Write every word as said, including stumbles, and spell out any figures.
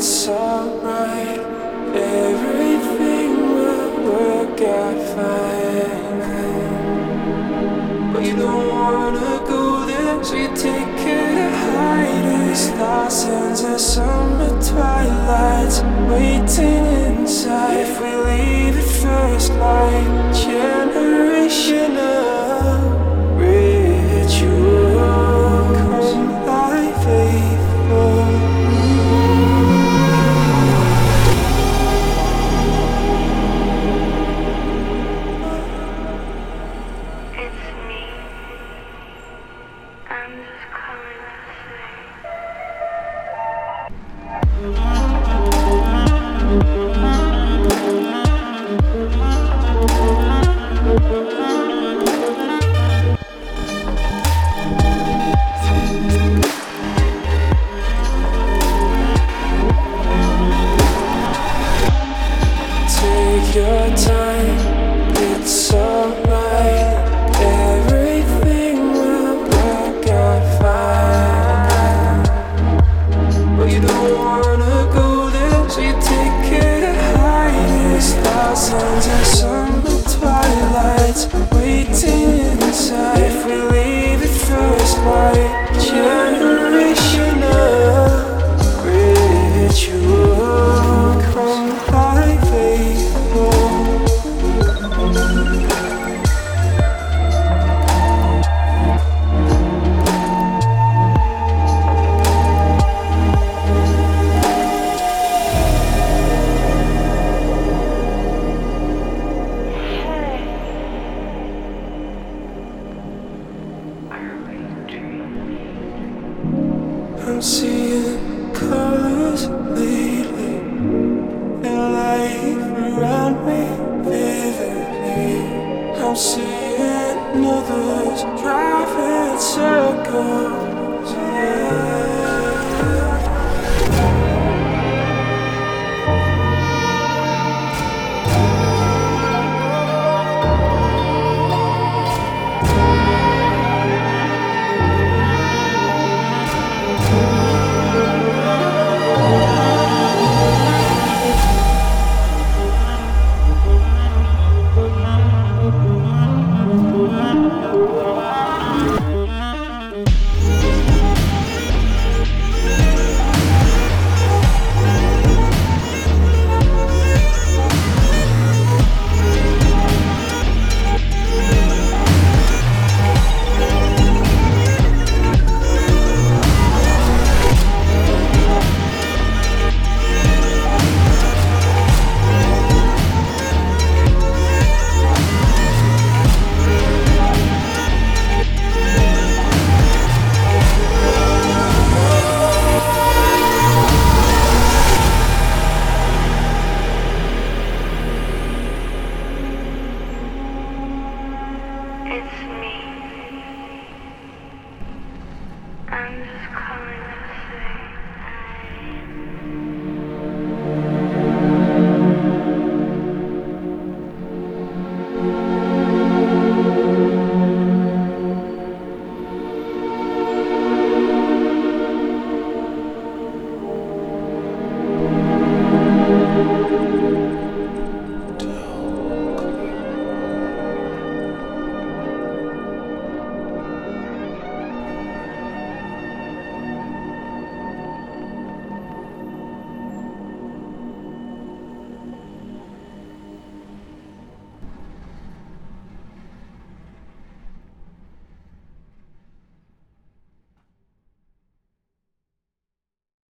it's alright. Everything will work out fine. But you don't wanna go there, so you take it to hide. Stars into summer twilights, waiting inside. If we leave at first light, generational ritual, come thy faithful. It's me. I'm just calling to Take your time, it's alright. Everything will work out fine. But you don't wanna go there, so you take it to hide. Stars into summer twilights, waiting inside. If we leave at first light, generational ritual, come thy faithful. I'm seeing colors lately, and life around me vividly. I'm seeing others driving circles.